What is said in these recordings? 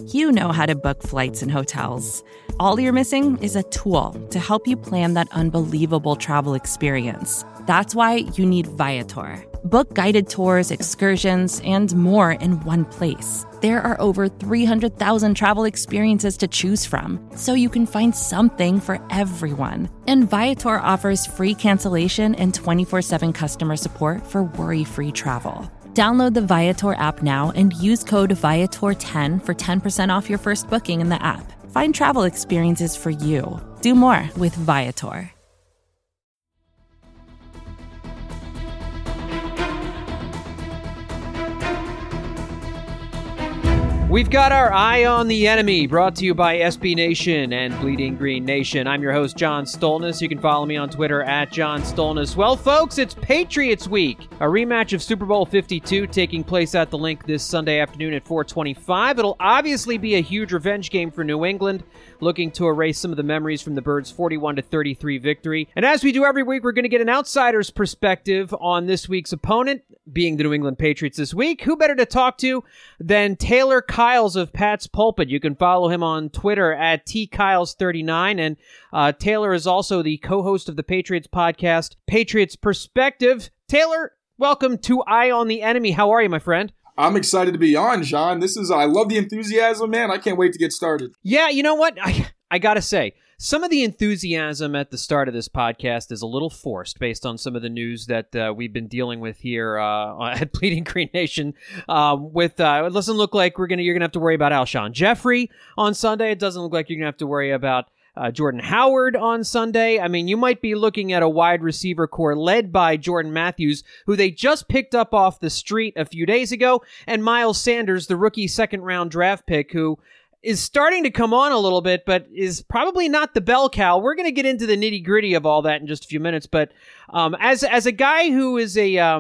You know how to book flights and hotels. All you're missing is a tool to help you plan that unbelievable travel experience. That's why you need Viator. Book guided tours, excursions, and more in one place. There are over 300,000 travel experiences to choose from, so you can find something for everyone. And Viator offers free cancellation and 24/7 customer support for worry-free travel. Download the Viator app now and use code Viator10 for 10% off your first booking in the app. Find travel experiences for you. Do more with Viator. We've got our Eye on the Enemy, brought to you by SB Nation and Bleeding Green Nation. I'm your host, John Stolnis. You can follow me on Twitter at John Stolnis. Well, folks, it's Patriots Week. A rematch of Super Bowl 52 taking place at the Link this Sunday afternoon at 4:25. It'll obviously be a huge revenge game for New England, looking to erase some of the memories from the Birds' 41-33 victory. And as we do every week, we're going to get an outsider's perspective on this week's opponent, being the New England Patriots this week. Who better to talk to than Taylor Kyles of Pat's Pulpit? You can follow him on Twitter at tkyles39, and Taylor is also the co-host of the Patriots podcast, Patriots Perspective. Taylor, welcome to Eye on the Enemy. How are you, my friend? I'm excited to be on, John. I love the enthusiasm, man. I can't wait to get started. Yeah, you know what? I gotta say, some of the enthusiasm at the start of this podcast is a little forced based on some of the news that we've been dealing with here at Bleeding Green Nation. It doesn't look like you're gonna have to worry about Alshon Jeffrey on Sunday. It doesn't look like you're gonna have to worry about Jordan Howard on Sunday. I mean, you might be looking at a wide receiver core led by Jordan Matthews, who they just picked up off the street a few days ago, and Miles Sanders, the rookie second-round draft pick, who is starting to come on a little bit, but is probably not the bell cow. We're going to get into the nitty-gritty of all that in just a few minutes. But as a guy who is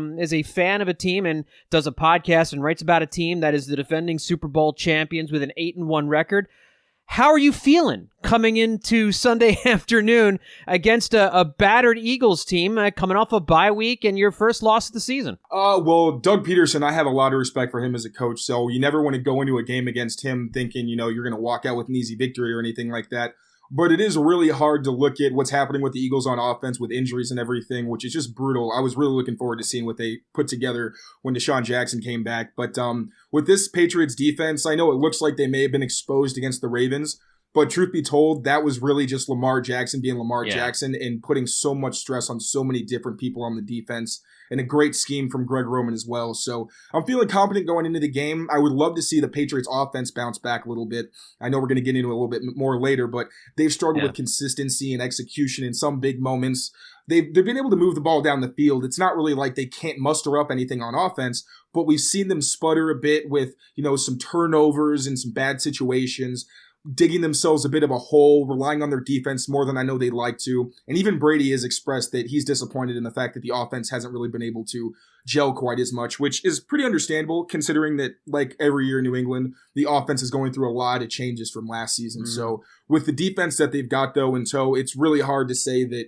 a fan of a team and does a podcast and writes about a team that is the defending Super Bowl champions with an 8-1 record, how are you feeling coming into Sunday afternoon against a battered Eagles team coming off a bye week and your first loss of the season? Well, Doug Peterson, I have a lot of respect for him as a coach, so you never want to go into a game against him thinking, you're going to walk out with an easy victory or anything like that. But it is really hard to look at what's happening with the Eagles on offense with injuries and everything, which is just brutal. I was really looking forward to seeing what they put together when DeSean Jackson came back. But with this Patriots defense, I know it looks like they may have been exposed against the Ravens, but truth be told, that was really just Lamar Jackson being Lamar Jackson and putting so much stress on so many different people on the defense, and a great scheme from Greg Roman as well. So I'm feeling confident going into the game. I would love to see the Patriots offense bounce back a little bit. I know we're going to get into it a little bit more later, but they've struggled with consistency and execution in some big moments. They've been able to move the ball down the field. It's not really like they can't muster up anything on offense, but we've seen them sputter a bit with, some turnovers and some bad situations, digging themselves a bit of a hole, relying on their defense more than I know they'd like to. And even Brady has expressed that he's disappointed in the fact that the offense hasn't really been able to gel quite as much, which is pretty understandable considering that, like every year in New England, the offense is going through a lot of changes from last season. Mm-hmm. So with the defense that they've got, though, in tow, it's really hard to say that,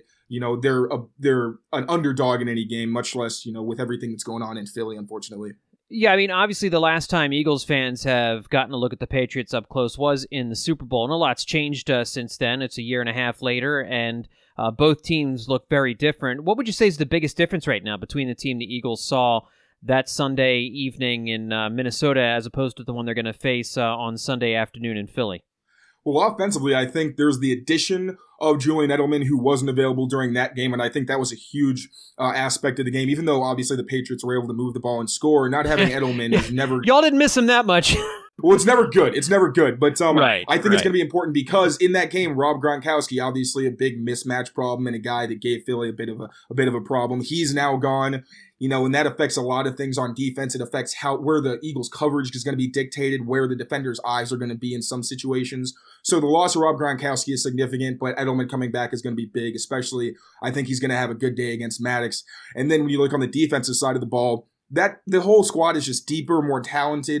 they're an underdog in any game, much less, with everything that's going on in Philly, unfortunately. Yeah, I mean, obviously the last time Eagles fans have gotten a look at the Patriots up close was in the Super Bowl, and a lot's changed since then. It's a year and a half later, and both teams look very different. What would you say is the biggest difference right now between the team the Eagles saw that Sunday evening in Minnesota as opposed to the one they're going to face on Sunday afternoon in Philly? Well, offensively, I think there's the addition of Julian Edelman, who wasn't available during that game, and I think that was a huge aspect of the game, even though obviously the Patriots were able to move the ball and score. Not having Edelman is never... Y'all didn't miss him that much. Well, it's never good. It's never good. But I think it's going to be important because in that game, Rob Gronkowski, obviously a big mismatch problem and a guy that gave Philly a bit of a problem. He's now gone, and that affects a lot of things on defense. It affects where the Eagles' coverage is going to be dictated, where the defenders' eyes are going to be in some situations. So the loss of Rob Gronkowski is significant, but Edelman coming back is going to be big, especially I think he's going to have a good day against Maddox. And then when you look on the defensive side of the ball, that the whole squad is just deeper, more talented.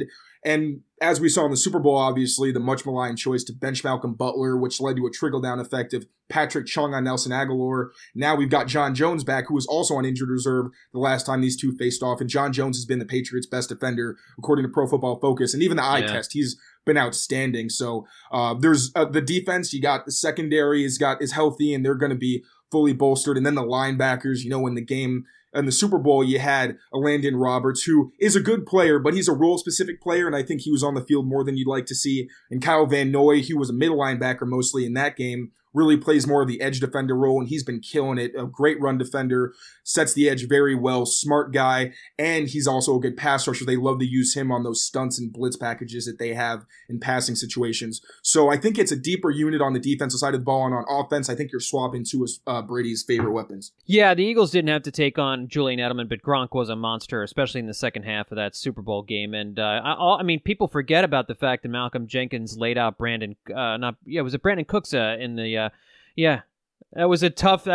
And as we saw in the Super Bowl, obviously, the much maligned choice to bench Malcolm Butler, which led to a trickle-down effect of Patrick Chung on Nelson Aguilar. Now we've got John Jones back, who was also on injured reserve the last time these two faced off. And John Jones has been the Patriots' best defender, according to Pro Football Focus. And even the eye test, he's been outstanding. So there's the defense. You got the secondary is healthy, and they're going to be fully bolstered. And then the linebackers, in the game in the Super Bowl, you had a Landon Roberts, who is a good player, but he's a role-specific player, and I think he was on the field more than you'd like to see. And Kyle Van Noy, who was a middle linebacker mostly in that game, really plays more of the edge defender role, and he's been killing it. A great run defender, sets the edge very well, smart guy, and he's also a good pass rusher. They love to use him on those stunts and blitz packages that they have in passing situations. So I think it's a deeper unit on the defensive side of the ball, and on offense, I think you're swapping two of Brady's favorite weapons. Yeah, the Eagles didn't have to take on Julian Edelman, but Gronk was a monster, especially in the second half of that Super Bowl game. And I mean, people forget about the fact that Malcolm Jenkins laid out Brandon Cooks in the That was a tough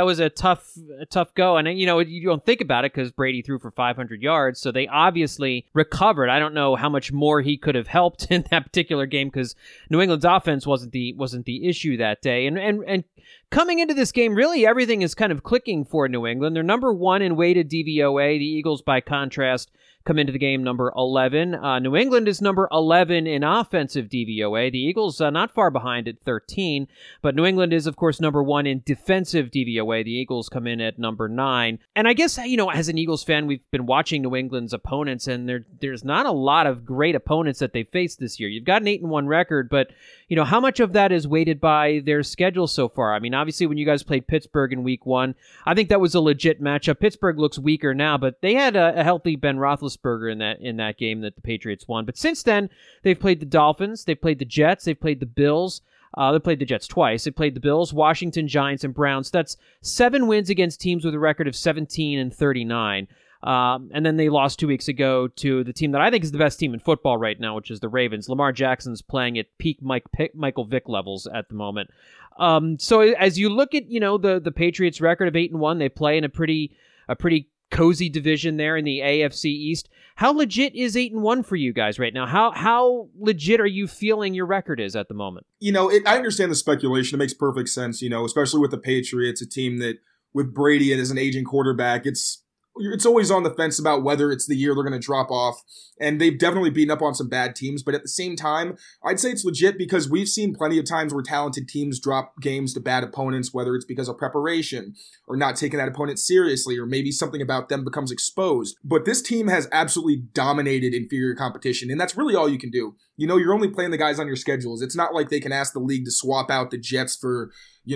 go. And, you don't think about it because Brady threw for 500 yards. So they obviously recovered. I don't know how much more he could have helped in that particular game because New England's offense wasn't the issue that day. And coming into this game, really everything is kind of clicking for New England. They're number 1 in weighted DVOA. The Eagles, by contrast, come into the game number 11. New England is number 11 in offensive DVOA. The Eagles not far behind at 13, but New England is, of course, number 1 in defensive DVOA. The Eagles come in at number 9. And I guess, as an Eagles fan, we've been watching New England's opponents, and there's not a lot of great opponents that they faced this year. You've got an 8-1 record, but, how much of that is weighted by their schedule so far? I mean, obviously, when you guys played Pittsburgh in week 1, I think that was a legit matchup. Pittsburgh looks weaker now, but they had a healthy Ben Roethlisberger in that game that the Patriots won. But since then, they've played the Dolphins, they've played the Jets, they've played the Bills. They played the Jets twice. They played the Bills, Washington, Giants, and Browns. That's 7 wins against teams with a record of 17-39. And then they lost 2 weeks ago to the team that I think is the best team in football right now, which is the Ravens. Lamar Jackson's playing at peak Michael Vick levels at the moment. So as you look at the Patriots' record of 8-1, they play in a pretty cozy division there in the AFC East. How legit is 8-1 for you guys right now? How legit are you feeling your record is at the moment? I understand the speculation. It makes perfect sense, especially with the Patriots, a team that with Brady as an aging quarterback, it's always on the fence about whether it's the year they're going to drop off. And they've definitely beaten up on some bad teams. But at the same time, I'd say it's legit because we've seen plenty of times where talented teams drop games to bad opponents, whether it's because of preparation or not taking that opponent seriously, or maybe something about them becomes exposed. But this team has absolutely dominated inferior competition. And that's really all you can do. You're only playing the guys on your schedules. It's not like they can ask the league to swap out the Jets for,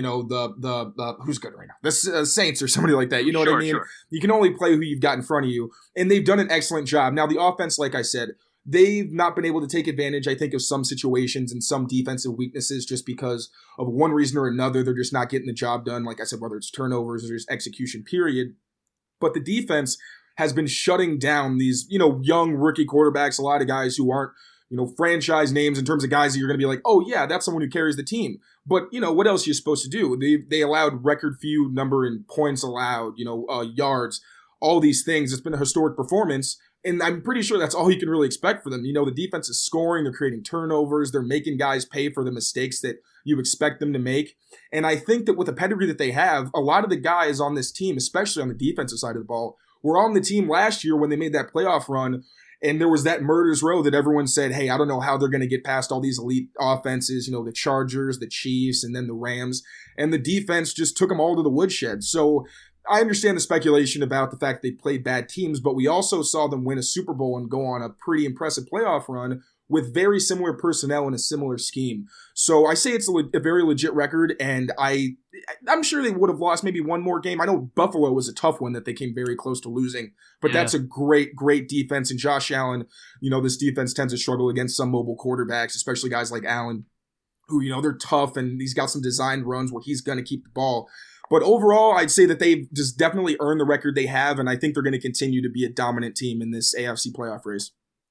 the who's good right now? The Saints or somebody like that. You know what I mean? Sure. You can only play who you've got in front of you. And they've done an excellent job. Now, the offense, like I said, they've not been able to take advantage, I think, of some situations and some defensive weaknesses just because of one reason or another. They're just not getting the job done. Like I said, whether it's turnovers or just execution, period. But the defense has been shutting down these, young rookie quarterbacks, a lot of guys who aren't, franchise names in terms of guys that you're going to be like, oh, yeah, that's someone who carries the team. But, what else are you supposed to do? They allowed record few number in points allowed, yards, all these things. It's been a historic performance. And I'm pretty sure that's all you can really expect for them. The defense is scoring, they're creating turnovers, they're making guys pay for the mistakes that you expect them to make. And I think that with the pedigree that they have, a lot of the guys on this team, especially on the defensive side of the ball, were on the team last year when they made that playoff run. And there was that murder's row that everyone said, hey, I don't know how they're going to get past all these elite offenses, the Chargers, the Chiefs, and then the Rams. And the defense just took them all to the woodshed. So I understand the speculation about the fact they played bad teams, but we also saw them win a Super Bowl and go on a pretty impressive playoff run with very similar personnel and a similar scheme. So I say it's a very legit record, and I'm sure they would have lost maybe one more game. I know Buffalo was a tough one that they came very close to losing, but That's a great defense. And Josh Allen, this defense tends to struggle against some mobile quarterbacks, especially guys like Allen, who, they're tough, and he's got some designed runs where he's going to keep the ball. But overall, I'd say that they've just definitely earned the record they have, and I think they're going to continue to be a dominant team in this AFC playoff race.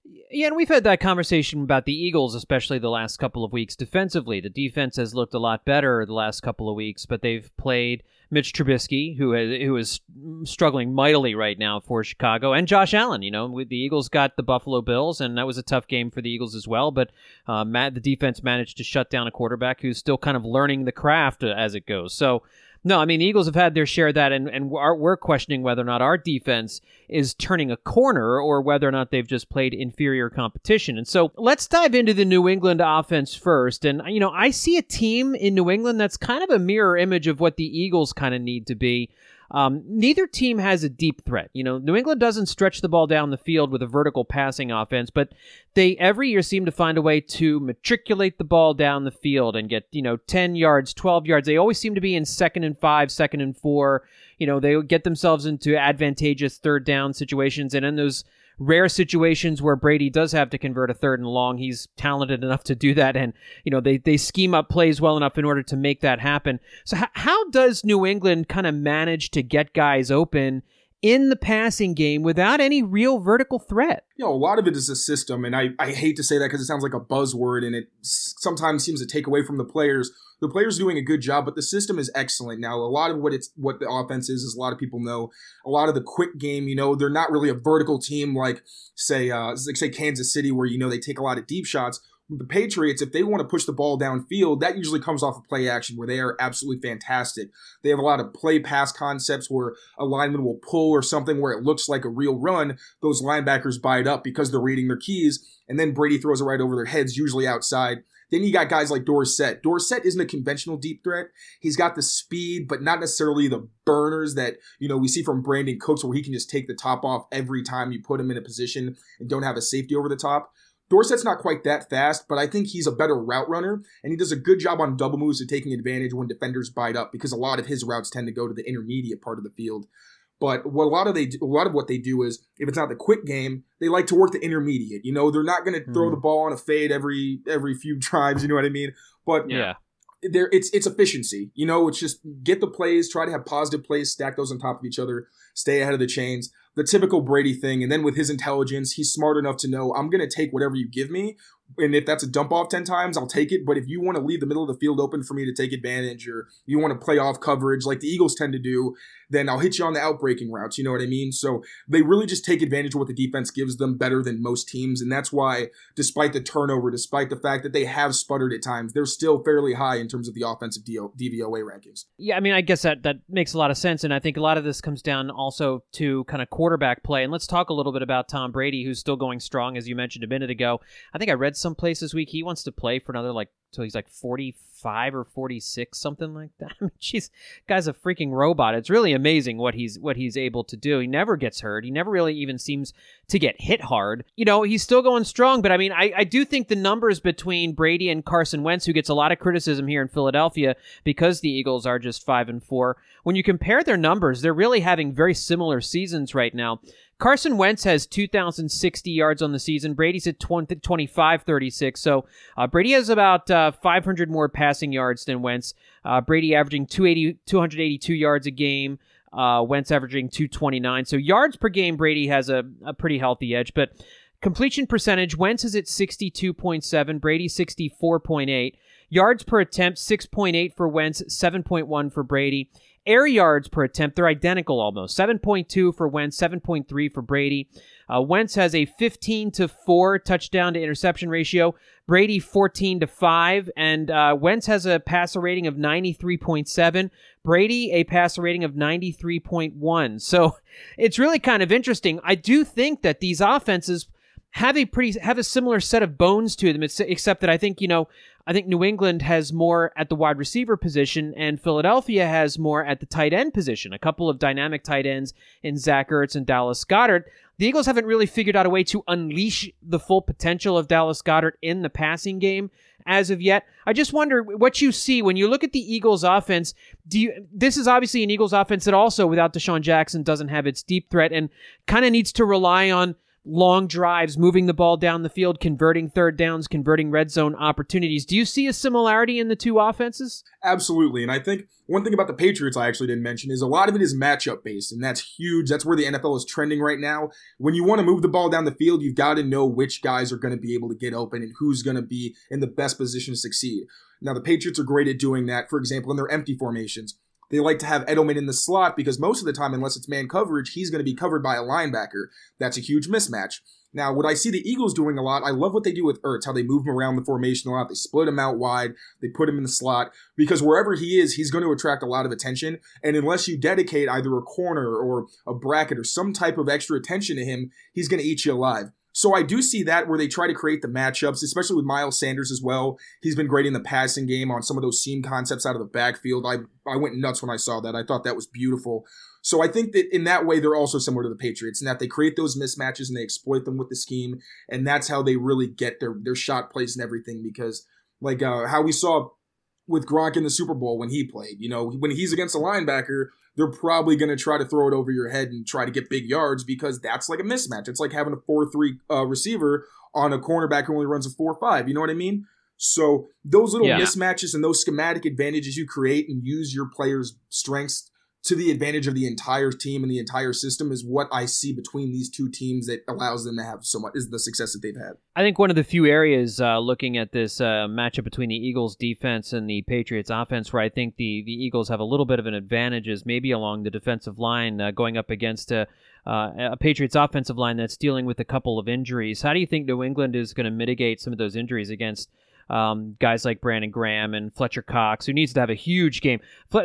Yeah, and we've had that conversation about the Eagles, especially the last couple of weeks defensively. The defense has looked a lot better the last couple of weeks, but they've played Mitch Trubisky, who is struggling mightily right now for Chicago, and Josh Allen. The Eagles got the Buffalo Bills, and that was a tough game for the Eagles as well, but the defense managed to shut down a quarterback who's still kind of learning the craft as it goes. So, no, I mean, the Eagles have had their share of that, and we're questioning whether or not our defense is turning a corner or whether or not they've just played inferior competition. And so let's dive into the New England offense first. And, I see a team in New England that's kind of a mirror image of what the Eagles kind of need to be. Neither team has a deep threat. New England doesn't stretch the ball down the field with a vertical passing offense, but they every year seem to find a way to matriculate the ball down the field and get, 10 yards, 12 yards. They always seem to be in 2nd and 5, 2nd and 4. They get themselves into advantageous third down situations, and in those rare situations where Brady does have to convert a 3rd and long, he's talented enough to do that, and they scheme up plays well enough in order to make that happen. So how does New England kind of manage to get guys open in the passing game without any real vertical threat? A lot of it is a system, and I hate to say that because it sounds like a buzzword, and it sometimes seems to take away from the players. The players are doing a good job, but the system is excellent. Now, a lot of what the offense is a lot of people know. A lot of the quick game, they're not really a vertical team like say Kansas City, where they take a lot of deep shots. The Patriots, if they want to push the ball downfield, that usually comes off of play action, where they are absolutely fantastic. They have a lot of play pass concepts where a lineman will pull or something where it looks like a real run. Those linebackers buy it up because they're reading their keys, and then Brady throws it right over their heads, usually outside. Then you got guys like Dorsett. Dorsett isn't a conventional deep threat. He's got the speed, but not necessarily the burners that, we see from Brandon Cooks, where he can just take the top off every time you put him in a position and don't have a safety over the top. Dorsett's not quite that fast, but I think he's a better route runner, and he does a good job on double moves and taking advantage when defenders bite up, because a lot of his routes tend to go to the intermediate part of the field. But a lot of what they do is, if it's not the quick game, they like to work the intermediate. They're not going to throw the ball on a fade every few drives. You know what I mean? But yeah. It's efficiency. It's just get the plays, try to have positive plays, stack those on top of each other, stay ahead of the chains. The typical Brady thing. And then with his intelligence, he's smart enough to know, I'm going to take whatever you give me. And if that's a dump off 10 times, I'll take it. But if you want to leave the middle of the field open for me to take advantage, or you want to play off coverage like the Eagles tend to do, then I'll hit you on the outbreaking routes. You know what I mean? So they really just take advantage of what the defense gives them better than most teams. And that's why, despite the turnover, despite the fact that they have sputtered at times, they're still fairly high in terms of the offensive DVOA rankings. Yeah, I mean, I guess that makes a lot of sense. And I think a lot of this comes down also to kind of quarterback play. And let's talk a little bit about Tom Brady, who's still going strong, as you mentioned a minute ago. I think I read someplace this week he wants to play for another, till he's 45 or 46, something like that. I mean, jeez, guy's a freaking robot. It's really amazing what he's able to do. He never gets hurt. He never really even seems to get hit hard. He's still going strong, but I mean, I do think the numbers between Brady and Carson Wentz, who gets a lot of criticism here in Philadelphia because the Eagles are just 5-4, when you compare their numbers, they're really having very similar seasons right now. Carson Wentz has 2,060 yards on the season. Brady's at 2,536. So Brady has about 500 more passing yards than Wentz. Brady averaging 282 yards a game. Wentz averaging 229. So yards per game, Brady has a pretty healthy edge. But completion percentage, Wentz is at 62.7. Brady 64.8. Yards per attempt, 6.8 for Wentz, 7.1 for Brady. Air yards per attempt, they're identical almost. 7.2 for Wentz, 7.3 for Brady. Wentz has a 15-4 touchdown to interception ratio. Brady 14-5, and Wentz has a passer rating of 93.7. Brady a passer rating of 93.1. So it's really kind of interesting. I do think that these offenses have a similar set of bones to them, except that I think New England has more at the wide receiver position, and Philadelphia has more at the tight end position. A couple of dynamic tight ends in Zach Ertz and Dallas Goedert. The Eagles haven't really figured out a way to unleash the full potential of Dallas Goedert in the passing game as of yet. I just wonder what you see when you look at the Eagles offense. This is obviously an Eagles offense that also, without Deshaun Jackson, doesn't have its deep threat and kind of needs to rely on long drives, moving the ball down the field, converting third downs, converting red zone opportunities. Do you see a similarity in the two offenses? Absolutely. And I think one thing about the Patriots I actually didn't mention is a lot of it is matchup based, and that's huge. That's where the NFL is trending right now. When you want to move the ball down the field, you've got to know which guys are going to be able to get open and who's going to be in the best position to succeed. Now, the Patriots are great at doing that, for example, in their empty formations. They like to have Edelman in the slot because most of the time, unless it's man coverage, he's going to be covered by a linebacker. That's a huge mismatch. Now, what I see the Eagles doing a lot, I love what they do with Ertz, how they move him around the formation a lot. They split him out wide. They put him in the slot because wherever he is, he's going to attract a lot of attention. And unless you dedicate either a corner or a bracket or some type of extra attention to him, he's going to eat you alive. So I do see that where they try to create the matchups, especially with Miles Sanders as well. He's been great in the passing game on some of those seam concepts out of the backfield. I went nuts when I saw that. I thought that was beautiful. So I think that in that way, they're also similar to the Patriots in that they create those mismatches and they exploit them with the scheme. And that's how they really get their shot plays and everything because like how we saw with Gronk in the Super Bowl when he played, when he's against a linebacker, they're probably going to try to throw it over your head and try to get big yards because that's like a mismatch. It's like having a 4-3 receiver on a cornerback who only runs a 4-5. You know what I mean? So those little mismatches and those schematic advantages you create and use your players' strengths to the advantage of the entire team and the entire system is what I see between these two teams that allows them to have so much, is the success that they've had. I think one of the few areas looking at this matchup between the Eagles defense and the Patriots offense where I think the Eagles have a little bit of an advantage is maybe along the defensive line going up against a Patriots offensive line that's dealing with a couple of injuries. How do you think New England is going to mitigate some of those injuries against guys like Brandon Graham and Fletcher Cox, who needs to have a huge game?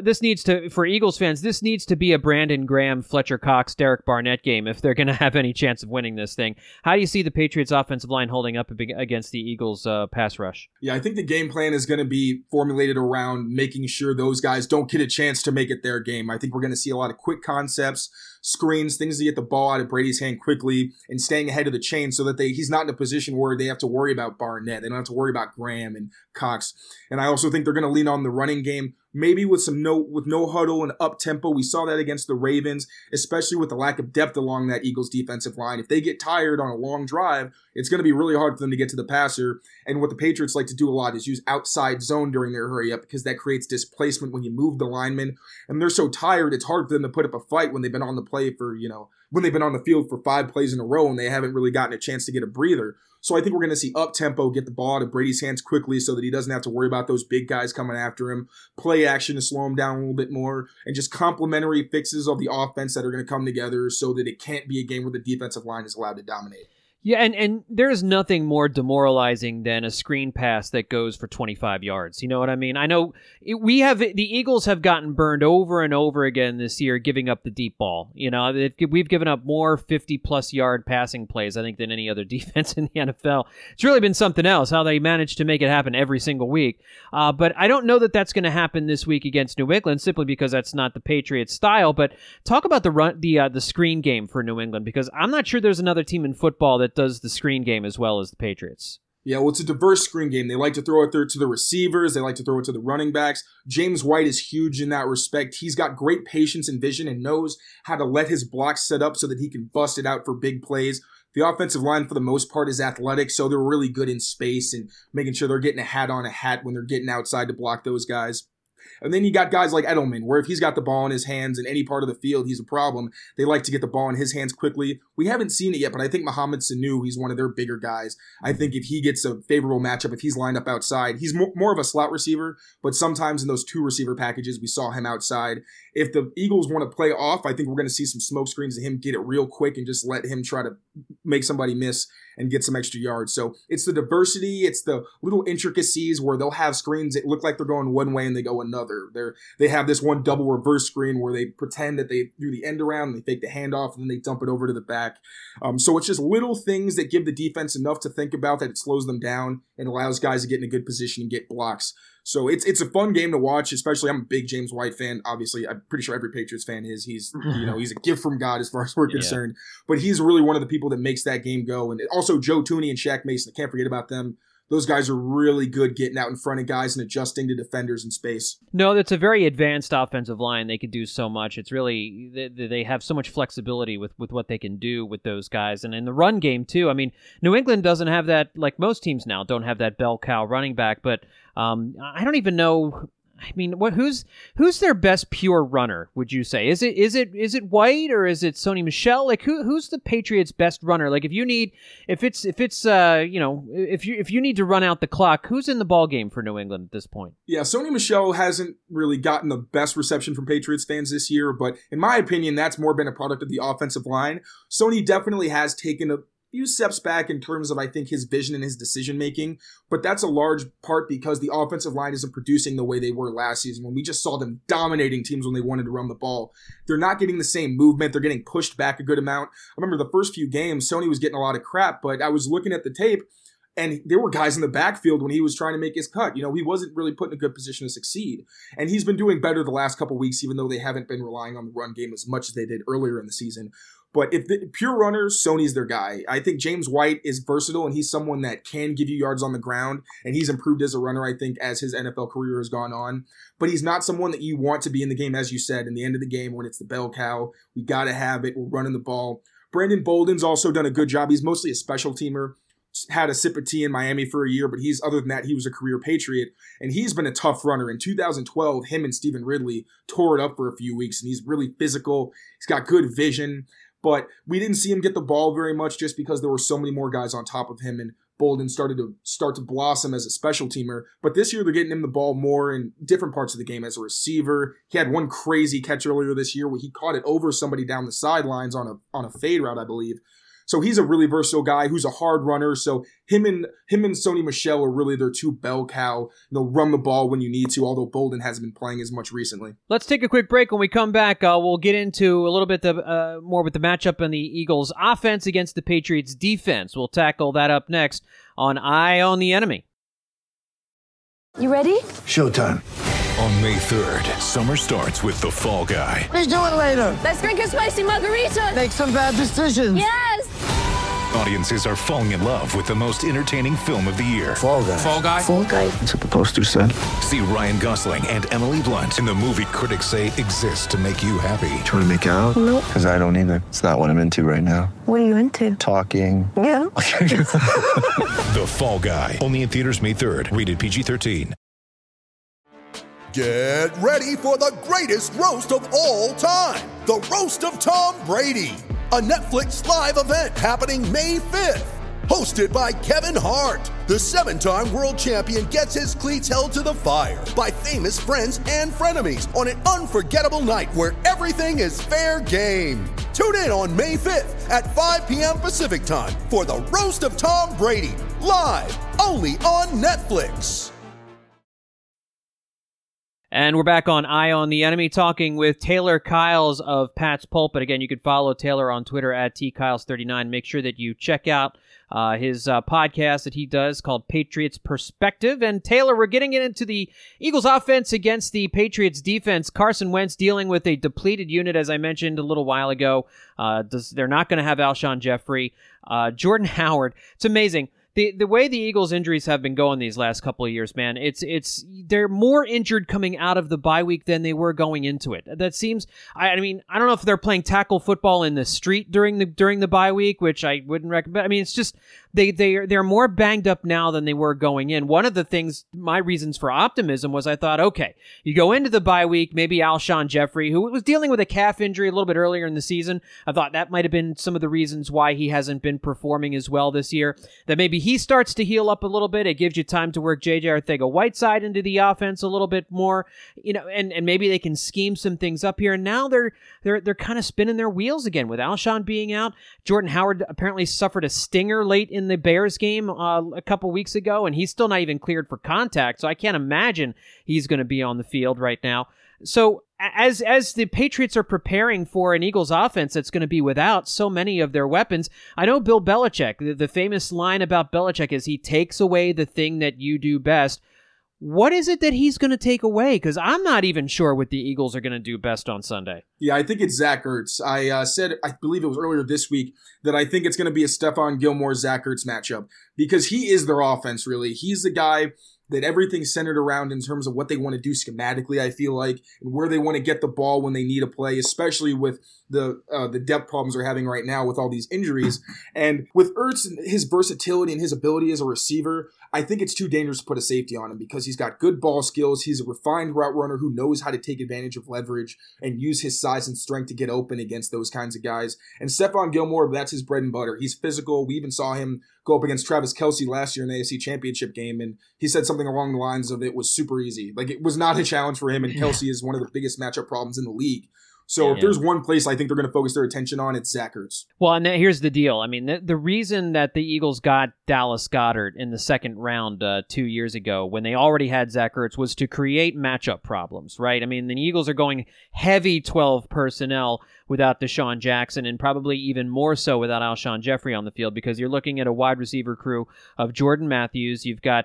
For Eagles fans, this needs to be a Brandon Graham, Fletcher Cox, Derek Barnett game if they're going to have any chance of winning this thing. How do you see the Patriots offensive line holding up against the Eagles pass rush? Yeah, I think the game plan is going to be formulated around making sure those guys don't get a chance to make it their game. I think we're going to see a lot of quick concepts, screens, things to get the ball out of Brady's hand quickly and staying ahead of the chain so that he's not in a position where they have to worry about Barnett. They don't have to worry about Graham and Cox. And I also think they're going to lean on the running game, maybe with no huddle and up tempo. We saw that against the Ravens, especially with the lack of depth along that Eagles defensive line. If they get tired on a long drive, it's going to be really hard for them to get to the passer. And what the Patriots like to do a lot is use outside zone during their hurry up because that creates displacement when you move the linemen. And they're so tired, it's hard for them to put up a fight when they've been on the play for, when they've been on the field for 5 plays in a row and they haven't really gotten a chance to get a breather. So I think we're going to see up-tempo, get the ball out of Brady's hands quickly so that he doesn't have to worry about those big guys coming after him, play action to slow him down a little bit more, and just complementary fixes of the offense that are going to come together so that it can't be a game where the defensive line is allowed to dominate. Yeah, and there's nothing more demoralizing than a screen pass that goes for 25 yards. You know what I mean? I know the Eagles have gotten burned over and over again this year giving up the deep ball. We've given up more 50-plus yard passing plays, I think, than any other defense in the NFL. It's really been something else, how they managed to make it happen every single week. But I don't know that that's going to happen this week against New England, simply because that's not the Patriots' style. But talk about the screen game for New England, because I'm not sure there's another team in football that does the screen game as well as the Patriots. Yeah, well, it's a diverse screen game. They like to throw it there to the receivers. They like to throw it to the running backs. James White is huge in that respect. He's got great patience and vision and knows how to let his blocks set up so that he can bust it out for big plays. The offensive line, for the most part, is athletic, so they're really good in space and making sure they're getting a hat on a hat when they're getting outside to block those guys. And then you got guys like Edelman, where if he's got the ball in his hands in any part of the field, he's a problem. They like to get the ball in his hands quickly. We haven't seen it yet, but I think Mohamed Sanu, he's one of their bigger guys. I think if he gets a favorable matchup, if he's lined up outside, he's more of a slot receiver, but sometimes in those 2 receiver packages, we saw him outside. If the Eagles want to play off, I think we're going to see some smoke screens to him, get it real quick, and just let him try to make somebody miss and get some extra yards. So it's the diversity, it's the little intricacies where they'll have screens that look like they're going one way and they go another. They have this one double reverse screen where they pretend that they do the end around, they fake the handoff, and then they dump it over to the back. So it's just little things that give the defense enough to think about that it slows them down and allows guys to get in a good position and get blocks. So it's a fun game to watch, especially I'm a big James White fan. Obviously, I'm pretty sure every Patriots fan is. He's a gift from God as far as we're concerned. But he's really one of the people that makes that game go. And also Joe Tooney and Shaq Mason, I can't forget about them. those guys are really good getting out in front of guys and adjusting to defenders in space. No, that's a very advanced offensive line. They can do so much. It's really, they have so much flexibility with what they can do with those guys. And in the run game, too, I mean, New England doesn't have that, like most teams now, don't have that bell cow running back, but I don't even know. I mean, who's their best pure runner? Would you say is it White or is it Sony Michel? Like who's the Patriots' best runner? Like if you need to run out the clock, who's in the ball game for New England at this point? Yeah, Sony Michel hasn't really gotten the best reception from Patriots fans this year, but in my opinion, that's more been a product of the offensive line. Sony definitely has taken a few steps back in terms of, I think, his vision and his decision-making, but that's a large part because the offensive line isn't producing the way they were last season when we just saw them dominating teams when they wanted to run the ball. They're not getting the same movement. They're getting pushed back a good amount. I remember the first few games, Sony was getting a lot of crap, but I was looking at the tape, and there were guys in the backfield when he was trying to make his cut. You know, he wasn't really put in a good position to succeed. And he's been doing better the last couple weeks, even though they haven't been relying on the run game as much as they did earlier in the season. But if the pure runners, Sony's their guy. I think James White is versatile, and he's someone that can give you yards on the ground, and he's improved as a runner, I think, as his NFL career has gone on. But he's not someone that you want to be in the game, as you said, in the end of the game when it's the bell cow. We got to have it. We're running the ball. Brandon Bolden's also done a good job. He's mostly a special teamer. Had a sip of tea in Miami for a year, but other than that, he was a career Patriot, and he's been a tough runner. In 2012, him and Stephen Ridley tore it up for a few weeks, and he's really physical. He's got good vision, but we didn't see him get the ball very much just because there were so many more guys on top of him, and Bolden started to blossom as a special teamer. But this year, they're getting him the ball more in different parts of the game as a receiver. He had one crazy catch earlier this year where he caught it over somebody down the sidelines on a fade route, I believe. So he's a really versatile guy who's a hard runner. So him and Sony Michel are really their two bell cow. Run the ball when you need to, although Bolden hasn't been playing as much recently. Let's take a quick break. When we come back, we'll get into a little bit more with the matchup in the Eagles' offense against the Patriots' defense. We'll tackle that up next on Eye on the Enemy. You ready? Showtime. On May 3rd, summer starts with The Fall Guy. Let's do it later. Let's drink a spicy margarita. Make some bad decisions. Yes. Audiences are falling in love with the most entertaining film of the year. Fall Guy. Fall Guy? Fall Guy. That's what the poster said. See Ryan Gosling and Emily Blunt in the movie critics say exists to make you happy. Trying to make it out? Nope. Because I don't either. It's not what I'm into right now. What are you into? Talking. Yeah. The Fall Guy. Only in theaters May 3rd. Rated PG-13. Get ready for the greatest roast of all time. The Roast of Tom Brady. A Netflix live event happening May 5th. Hosted by Kevin Hart. The 7-time world champion gets his cleats held to the fire by famous friends and frenemies on an unforgettable night where everything is fair game. Tune in on May 5th at 5 p.m. Pacific time for the Roast of Tom Brady. Live only on Netflix. And we're back on Eye on the Enemy talking with Taylor Kiles of Pat's Pulpit. Again, you can follow Taylor on Twitter at tkiles39. Make sure that you check out his podcast that he does called Patriots Perspective. And Taylor, we're getting into the Eagles offense against the Patriots defense. Carson Wentz dealing with a depleted unit, as I mentioned a little while ago. They're not going to have Alshon Jeffrey. Jordan Howard. It's amazing. The way the Eagles' injuries have been going these last couple of years, man, they're more injured coming out of the bye week than they were going into it. That seems, I mean, I don't know if they're playing tackle football in the street during the bye week, which I wouldn't recommend. I mean, it's just they're more banged up now than they were going in. One of the things, my reasons for optimism was I thought, okay, you go into the bye week, maybe Alshon Jeffrey, who was dealing with a calf injury a little bit earlier in the season. I thought that might have been some of the reasons why he hasn't been performing as well this year. That maybe he starts to heal up a little bit. It gives you time to work J.J. Arcega-Whiteside into the offense a little bit more, and maybe they can scheme some things up here. And now they're kind of spinning their wheels again with Alshon being out. Jordan Howard apparently suffered a stinger late in the Bears game a couple weeks ago, and he's still not even cleared for contact, so I can't imagine he's going to be on the field right now. So as the Patriots are preparing for an Eagles offense that's going to be without so many of their weapons, I know Bill Belichick, the famous line about Belichick is he takes away the thing that you do best. What is it that he's going to take away? Because I'm not even sure what the Eagles are going to do best on Sunday. Yeah, I think it's Zach Ertz. I said, I believe it was earlier this week, that I think it's going to be a Stephon Gilmore-Zach Ertz matchup because he is their offense, really. He's the guy that everything's centered around in terms of what they want to do schematically, I feel like, and where they want to get the ball when they need a play, especially with the depth problems they're having right now with all these injuries. And with Ertz and his versatility and his ability as a receiver, I think it's too dangerous to put a safety on him because he's got good ball skills. He's a refined route runner who knows how to take advantage of leverage and use his size and strength to get open against those kinds of guys. And Stephon Gilmore, that's his bread and butter. He's physical. We even saw him go up against Travis Kelce last year in the AFC Championship game, and he said something along the lines of it was super easy. Like, it was not a challenge for him, and Kelce is one of the biggest matchup problems in the league. So if there's one place I think they're going to focus their attention on, it's Zach Ertz. Well, and here's the deal. I mean, the reason that the Eagles got Dallas Goedert in the second round 2 years ago when they already had Zach Ertz was to create matchup problems, right? I mean, the Eagles are going heavy 12 personnel without Deshaun Jackson and probably even more so without Alshon Jeffrey on the field because you're looking at a wide receiver crew of Jordan Matthews. You've got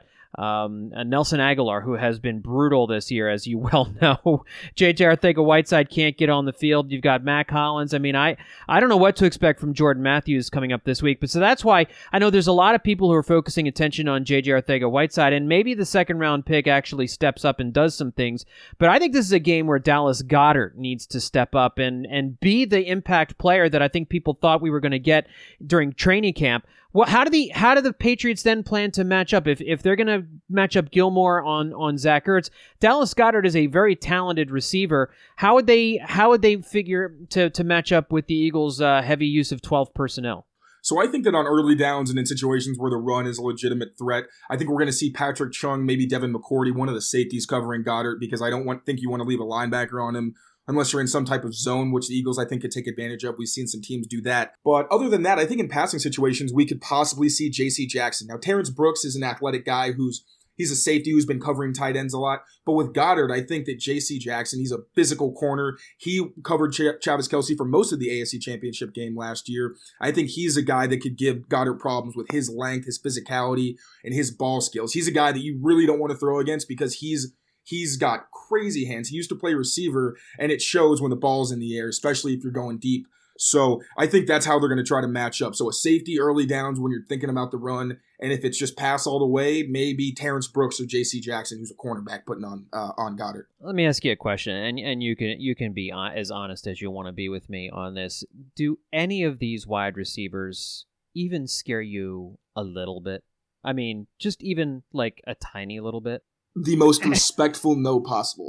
Nelson Aguilar, who has been brutal this year, as you well know. J.J. Arcega-Whiteside can't get on the field. You've got Mac Hollins. I mean, I don't know what to expect from Jordan Matthews coming up this week, but so that's why I know there's a lot of people who are focusing attention on J.J. Arcega-Whiteside, and maybe the second-round pick actually steps up and does some things, but I think this is a game where Dallas Goedert needs to step up and be the impact player that I think people thought we were going to get during training camp. Well, how do the Patriots then plan to match up? If they're going to match up Gilmore on Zach Ertz, Dallas Goedert is a very talented receiver. How would they figure to match up with the Eagles' heavy use of 12 personnel? So I think that on early downs and in situations where the run is a legitimate threat, I think we're going to see Patrick Chung, maybe Devin McCourty, one of the safeties covering Goedert, because I don't think you want to leave a linebacker on him unless you're in some type of zone, which the Eagles, I think, could take advantage of. We've seen some teams do that. But other than that, I think in passing situations, we could possibly see J.C. Jackson. Now, Terrence Brooks is an athletic guy he's a safety who's been covering tight ends a lot. But with Goedert, I think that J.C. Jackson, he's a physical corner. He covered Travis Kelce for most of the AFC Championship game last year. I think he's a guy that could give Goedert problems with his length, his physicality, and his ball skills. He's a guy that you really don't want to throw against because he's got crazy hands. He used to play receiver, and it shows when the ball's in the air, especially if you're going deep. So I think that's how they're going to try to match up. So a safety early downs when you're thinking about the run, and if it's just pass all the way, maybe Terrence Brooks or J.C. Jackson, who's a cornerback, putting on Goedert. Let me ask you a question, and you can be as honest as you want to be with me on this. Do any of these wide receivers even scare you a little bit? I mean, just even like a tiny little bit? The most respectful no possible.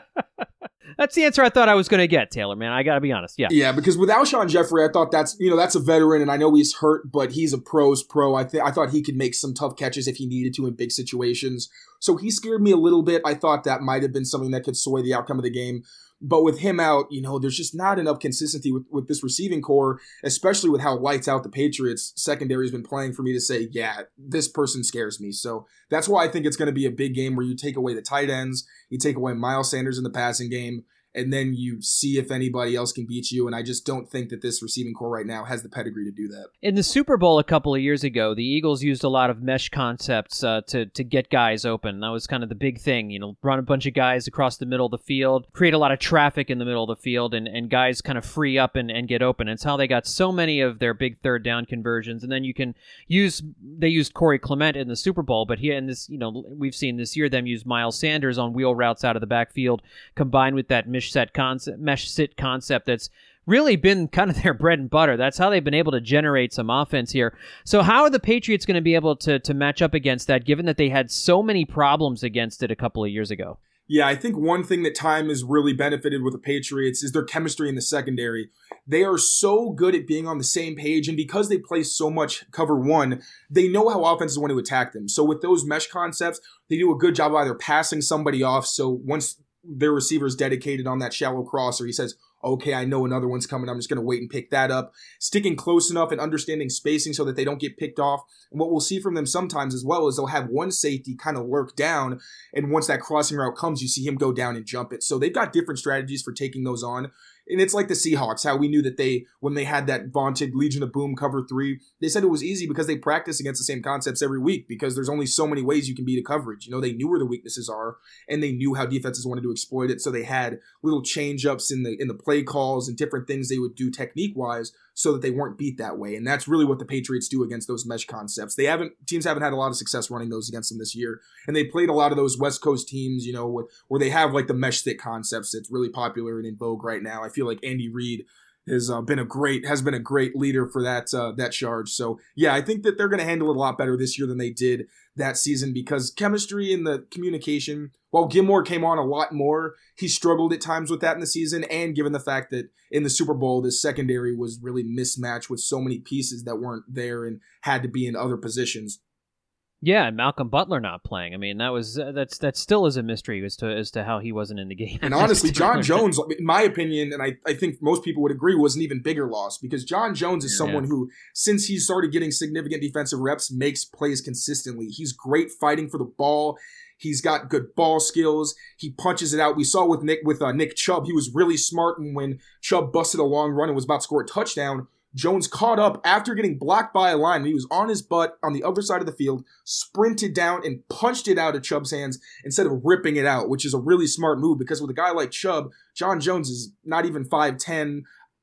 That's the answer I thought I was going to get, Taylor, man. I got to be honest. Yeah. Yeah, because with Alshon Jeffrey, I thought that's a veteran, and I know he's hurt, but he's a pro's pro. I thought he could make some tough catches if he needed to in big situations. So he scared me a little bit. I thought that might have been something that could sway the outcome of the game. But with him out, there's just not enough consistency with this receiving core, especially with how lights out the Patriots secondary has been playing for me to say, yeah, this person scares me. So that's why I think it's going to be a big game where you take away the tight ends, you take away Miles Sanders in the passing game, and then you see if anybody else can beat you. And I just don't think that this receiving core right now has the pedigree to do that. In the Super Bowl a couple of years ago, the Eagles used a lot of mesh concepts to get guys open. That was kind of the big thing, run a bunch of guys across the middle of the field, create a lot of traffic in the middle of the field, and guys kind of free up and get open. It's how they got so many of their big third down conversions. And then they used Corey Clement in the Super Bowl, but here in this, we've seen this year them use Miles Sanders on wheel routes out of the backfield, combined with that mesh sit concept that's really been kind of their bread and butter. That's how they've been able to generate some offense here. So how are the Patriots going to be able to match up against that, given that they had so many problems against it a couple of years ago? Yeah, I think one thing that time has really benefited with the Patriots is their chemistry in the secondary. They are so good at being on the same page, and because they play so much cover one, they know how offenses want to attack them. So with those mesh concepts, they do a good job of either passing somebody off, so once their receiver's dedicated on that shallow crosser, he says, okay, I know another one's coming. I'm just going to wait and pick that up. Sticking close enough and understanding spacing so that they don't get picked off. And what we'll see from them sometimes as well is they'll have one safety kind of lurk down, and once that crossing route comes, you see him go down and jump it. So they've got different strategies for taking those on. And it's like the Seahawks, how we knew that when they had that vaunted Legion of Boom cover 3, they said it was easy because they practice against the same concepts every week because there's only so many ways you can beat a coverage. They knew where the weaknesses are and they knew how defenses wanted to exploit it. So they had little change-ups in the play calls and different things they would do technique-wise so that they weren't beat that way. And that's really what the Patriots do against those mesh concepts. Teams haven't had a lot of success running those against them this year. And they played a lot of those West Coast teams, where they have like the mesh stick concepts that's really popular and in vogue right now. I feel like Andy Reid has been a great leader for that charge. So yeah, I think that they're going to handle it a lot better this year than they did that season because chemistry and the communication, while Gilmore came on a lot more, he struggled at times with that in the season. And given the fact that in the Super Bowl, this secondary was really mismatched with so many pieces that weren't there and had to be in other positions. Yeah, and Malcolm Butler not playing. I mean, that still is a mystery as to how he wasn't in the game. And honestly, John Jones, in my opinion, and I think most people would agree, was an even bigger loss because John Jones is someone who, since he started getting significant defensive reps, makes plays consistently. He's great fighting for the ball. He's got good ball skills. He punches it out. We saw with Nick Chubb, he was really smart, and when Chubb busted a long run and was about to score a touchdown, Jones caught up after getting blocked by a lineman. He was on his butt on the other side of the field, sprinted down and punched it out of Chubb's hands instead of ripping it out, which is a really smart move because with a guy like Chubb, John Jones is not even 5'10",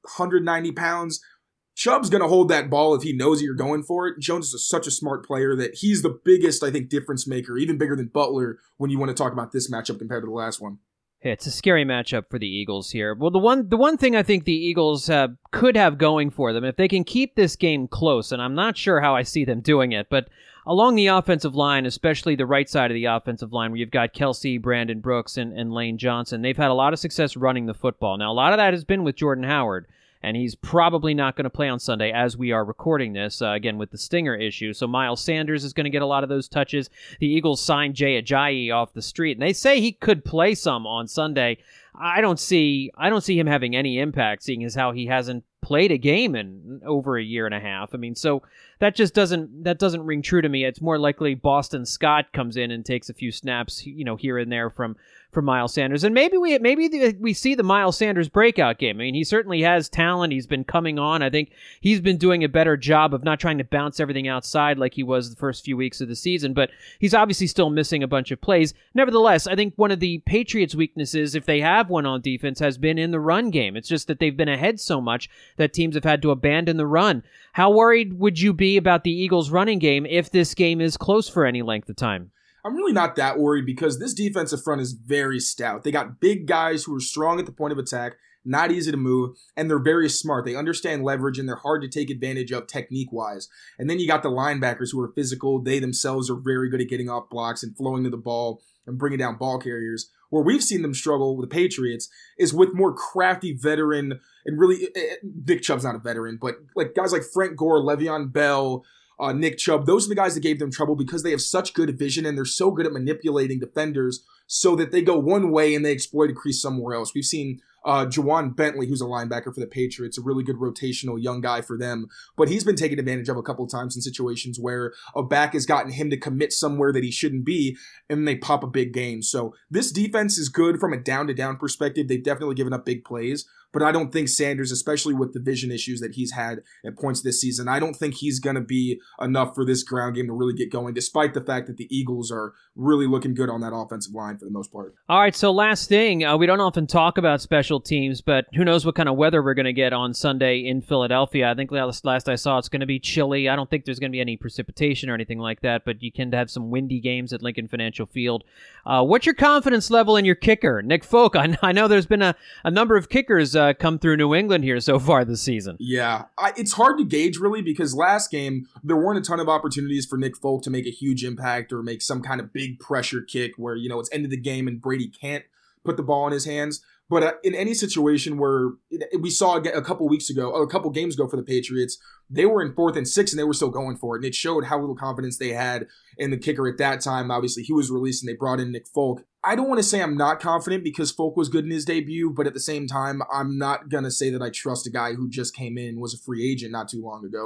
190 pounds. Chubb's going to hold that ball if he knows that you're going for it. Jones is such a smart player that he's the biggest, I think, difference maker, even bigger than Butler when you want to talk about this matchup compared to the last one. It's a scary matchup for the Eagles here. Well, the one thing I think the Eagles could have going for them, if they can keep this game close, and I'm not sure how I see them doing it, but along the offensive line, especially the right side of the offensive line, where you've got Kelsey, Brandon Brooks, and Lane Johnson, they've had a lot of success running the football. Now, a lot of that has been with Jordan Howard, and he's probably not going to play on Sunday as we are recording this, again, with the stinger issue. So Miles Sanders is going to get a lot of those touches. The Eagles signed Jay Ajayi off the street, and they say he could play some on Sunday. I don't see him having any impact, seeing as how he hasn't played a game in over a year and a half. I mean, so that just doesn't ring true to me. It's more likely Boston Scott comes in and takes a few snaps, here and there from Miles Sanders, and maybe we see the Miles Sanders breakout game. I mean, he certainly has talent. He's been coming on. I think he's been doing a better job of not trying to bounce everything outside like he was the first few weeks of the season, but he's obviously still missing a bunch of plays. Nevertheless, I think one of the Patriots' weaknesses, if they have one on defense, has been in the run game. It's just that they've been ahead so much that teams have had to abandon the run. How worried would you be about the Eagles' running game if this game is close for any length of time? I'm really not that worried because this defensive front is very stout. They got big guys who are strong at the point of attack, not easy to move, and they're very smart. They understand leverage, and they're hard to take advantage of technique-wise. And then you got the linebackers who are physical. They themselves are very good at getting off blocks and flowing to the ball and bringing down ball carriers. Where we've seen them struggle with the Patriots is with more crafty veteran, and really, Nick Chubb's not a veteran, but like guys like Frank Gore, Le'Veon Bell, Nick Chubb, those are the guys that gave them trouble because they have such good vision and they're so good at manipulating defenders so that they go one way and they exploit a crease somewhere else. We've seen Jawan Bentley, who's a linebacker for the Patriots, a really good rotational young guy for them, but he's been taken advantage of a couple of times in situations where a back has gotten him to commit somewhere that he shouldn't be, and they pop a big game. So this defense is good from a down-to-down perspective. They've definitely given up big plays, but I don't think Sanders, especially with the vision issues that he's had at points this season, I don't think he's going to be enough for this ground game to really get going, despite the fact that the Eagles are really looking good on that offensive line for the most part. All right, so last thing, we don't often talk about special teams, but who knows what kind of weather we're going to get on Sunday in Philadelphia. I think last I saw it's going to be chilly. I don't think there's going to be any precipitation or anything like that, but you can have some windy games at Lincoln Financial Field. What's your confidence level in your kicker, Nick Folk? I know there's been a number of kickers come through New England here so far this season. Yeah, it's hard to gauge really because last game there weren't a ton of opportunities for Nick Folk to make a huge impact or make some kind of big pressure kick where, it's end of the game and Brady can't put the ball in his hands. But in any situation where we saw a couple games ago for the Patriots, they were in 4th and 6 and they were still going for it. And it showed how little confidence they had in the kicker at that time. Obviously, he was released and they brought in Nick Folk. I don't want to say I'm not confident because Folk was good in his debut, but at the same time, I'm not going to say that I trust a guy who just came in, was a free agent not too long ago.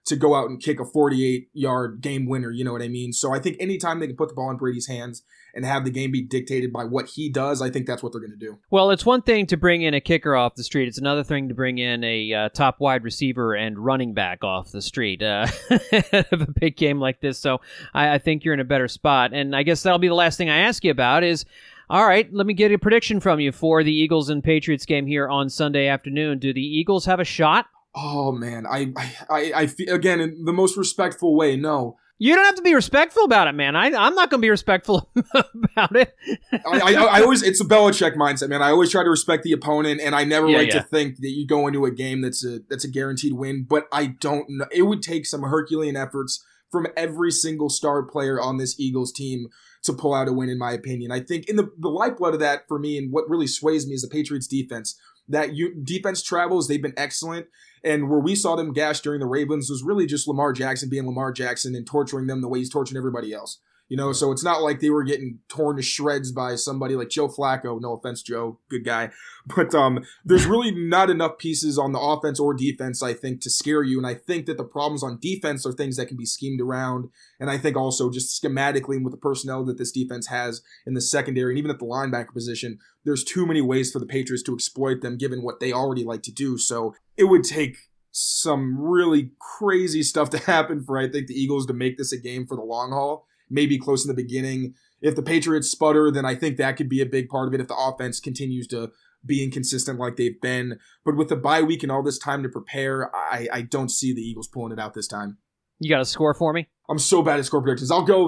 to go out and kick a 48-yard game winner, you know what I mean? So I think anytime they can put the ball in Brady's hands and have the game be dictated by what he does, I think that's what they're going to do. Well, it's one thing to bring in a kicker off the street. It's another thing to bring in a top wide receiver and running back off the street of a big game like this. So I think you're in a better spot. And I guess that'll be the last thing I ask you about is, all right, let me get a prediction from you for the Eagles and Patriots game here on Sunday afternoon. Do the Eagles have a shot? Oh, man. I feel, again, in the most respectful way, no. You don't have to be respectful about it, man. I'm not going to be respectful about it. I always, it's a Belichick mindset, man. I always try to respect the opponent, and I never like to think that you go into a game that's a guaranteed win, but I don't know. It would take some Herculean efforts from every single star player on this Eagles team to pull out a win, in my opinion. I think in the lifeblood of that for me, and what really sways me, is the Patriots defense. That defense travels, they've been excellent. And where we saw them gash during the Ravens was really just Lamar Jackson being Lamar Jackson and torturing them the way he's torturing everybody else. You know, so it's not like they were getting torn to shreds by somebody like Joe Flacco. No offense, Joe. Good guy. But there's really not enough pieces on the offense or defense, I think, to scare you. And I think that the problems on defense are things that can be schemed around. And I think also just schematically and with the personnel that this defense has in the secondary and even at the linebacker position, there's too many ways for the Patriots to exploit them given what they already like to do. So it would take some really crazy stuff to happen for, I think, the Eagles to make this a game for the long haul. Maybe close in the beginning. If the Patriots sputter, then I think that could be a big part of it if the offense continues to be inconsistent like they've been. But with the bye week and all this time to prepare, I don't see the Eagles pulling it out this time. You got a score for me? I'm so bad at score predictions. I'll go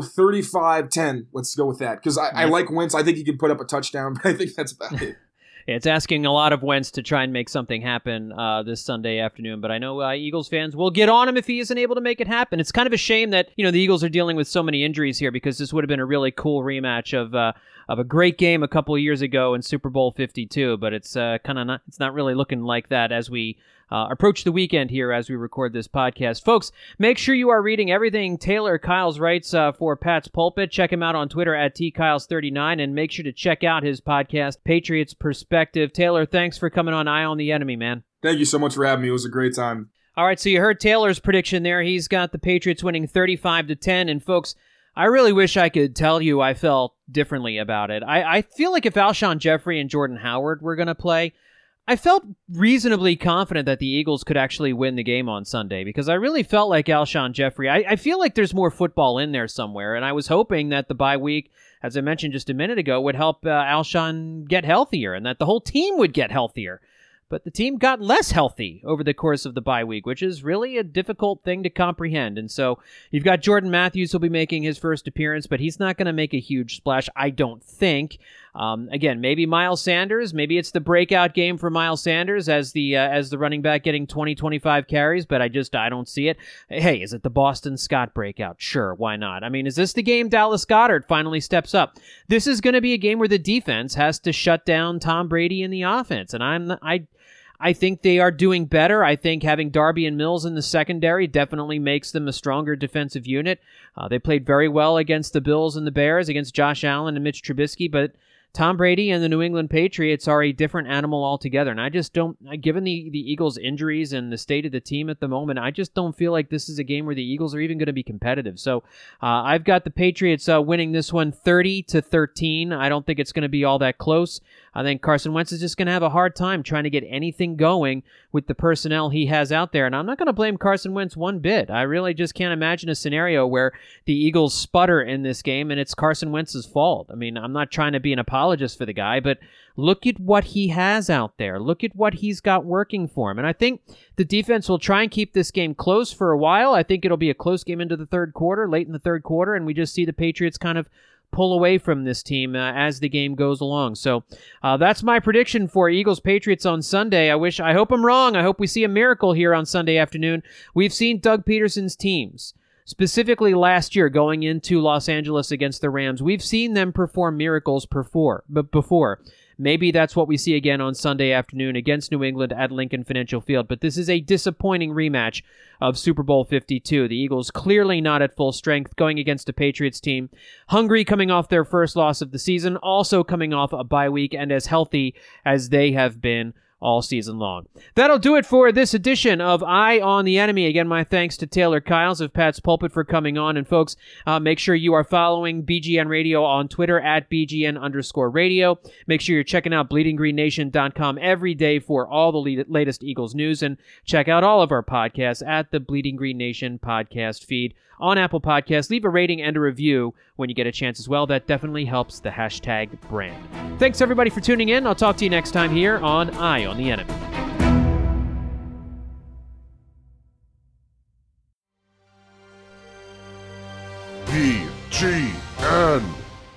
35-10. Let's go with that. Because I like Wentz. I think he can put up a touchdown, but I think that's about it. It's asking a lot of Wentz to try and make something happen this Sunday afternoon, but I know Eagles fans will get on him if he isn't able to make it happen. It's kind of a shame that the Eagles are dealing with so many injuries here because this would have been a really cool rematch of a great game a couple of years ago in Super Bowl 52, but it's not really looking like that as we approach the weekend here as we record this podcast. Folks, make sure you are reading everything Taylor Kiles writes for Pat's Pulpit. Check him out on Twitter at tkiles39, and make sure to check out his podcast, Patriots Perspective. Taylor, thanks for coming on Eye on the Enemy, man. Thank you so much for having me. It was a great time. All right, so you heard Taylor's prediction there. He's got the Patriots winning 35-10, and folks, I really wish I could tell you I felt differently about it. I feel like if Alshon Jeffrey and Jordan Howard were going to play, I felt reasonably confident that the Eagles could actually win the game on Sunday because I really felt like Alshon Jeffrey. I feel like there's more football in there somewhere, and I was hoping that the bye week, as I mentioned just a minute ago, would help Alshon get healthier and that the whole team would get healthier. But the team got less healthy over the course of the bye week, which is really a difficult thing to comprehend. And so you've got Jordan Matthews who'll be making his first appearance, but he's not going to make a huge splash, I don't think. Again, maybe Miles Sanders. Maybe it's the breakout game for Miles Sanders as the running back getting 20-25 carries, but I don't see it. Hey, is it the Boston Scott breakout? Sure, why not? I mean, is this the game Dallas Goedert finally steps up? This is going to be a game where the defense has to shut down Tom Brady in the offense, and I think they are doing better. I think having Darby and Mills in the secondary definitely makes them a stronger defensive unit. They played very well against the Bills and the Bears, against Josh Allen and Mitch Trubisky, but Tom Brady and the New England Patriots are a different animal altogether. And I just don't, given the Eagles' injuries and the state of the team at the moment, I just don't feel like this is a game where the Eagles are even going to be competitive. So I've got the Patriots winning this one 30-13. I don't think it's going to be all that close. I think Carson Wentz is just going to have a hard time trying to get anything going with the personnel he has out there. And I'm not going to blame Carson Wentz one bit. I really just can't imagine a scenario where the Eagles sputter in this game and it's Carson Wentz's fault. I mean, I'm not trying to be an apologist for the guy, but look at what he has out there. Look at what he's got working for him. And I think the defense will try and keep this game close for a while. I think it'll be a close game into the third quarter, late in the third quarter, and we just see the Patriots kind of pull away from this team as the game goes along. So that's my prediction for Eagles-Patriots on Sunday. I hope I'm wrong. I hope we see a miracle here on Sunday afternoon. We've seen Doug Peterson's teams, specifically last year going into Los Angeles against the Rams. We've seen them perform miracles before. Maybe that's what we see again on Sunday afternoon against New England at Lincoln Financial Field. But this is a disappointing rematch of Super Bowl 52. The Eagles clearly not at full strength going against a Patriots team hungry coming off their first loss of the season, also coming off a bye week and as healthy as they have been all season long. That'll do it for this edition of Eye on the Enemy. Again, my thanks to Taylor Kyles of Pat's Pulpit for coming on. And folks, make sure you are following BGN Radio on Twitter at BGN_radio. Make sure you're checking out BleedingGreenNation.com every day for all the latest Eagles news. And check out all of our podcasts at the Bleeding Green Nation podcast feed on Apple Podcasts. Leave a rating and a review when you get a chance as well. That definitely helps the hashtag brand. Thanks everybody for tuning in. I'll talk to you next time here on Eye on the Enemy. BGN.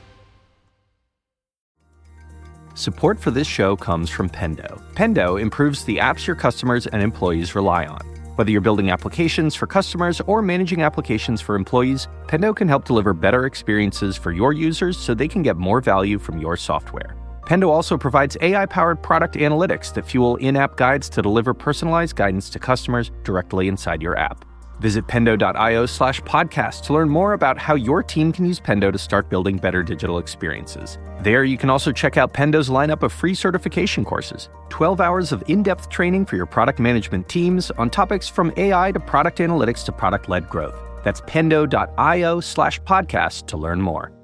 Support for this show comes from Pendo. Pendo improves the apps your customers and employees rely on. Whether you're building applications for customers or managing applications for employees, Pendo can help deliver better experiences for your users so they can get more value from your software. Pendo also provides AI-powered product analytics that fuel in-app guides to deliver personalized guidance to customers directly inside your app. Visit pendo.io/podcast to learn more about how your team can use Pendo to start building better digital experiences. There, you can also check out Pendo's lineup of free certification courses, 12 hours of in-depth training for your product management teams on topics from AI to product analytics to product-led growth. That's pendo.io/podcast to learn more.